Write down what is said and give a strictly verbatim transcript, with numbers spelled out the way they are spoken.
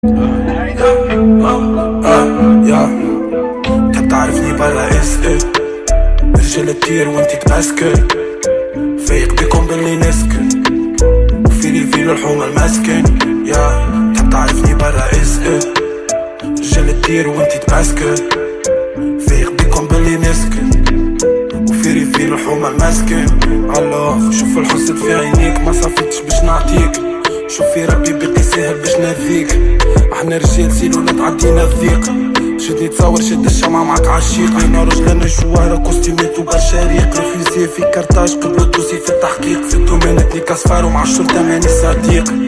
يا تحب تعرفني برا اس ايه رجال تطير وانتي تبسكل فايق بيكم باللي نسكن وفيني فيلو الحومة المسكن. يا تحب تعرفني برا اس ايه رجال تطير وانتي تبسكل فايق بيكم باللي نسكن وفيني فيلو الحومة المسكن. الله شوف الحسد في عينيك ما صفتش باش نعطيك شوفي ربي بقي ساهل باش نذيك احنا رجال سيلونا تعدينا الضيق شدني تصور شد الشمعة معك عالشيق عينا رجلنا شوارة كوستيمات وبرشاريق رفيزي في كرتاج قبلو دوسي في التحقيق في الدومينتني كاسفار ومع الشرطة ماني صديق.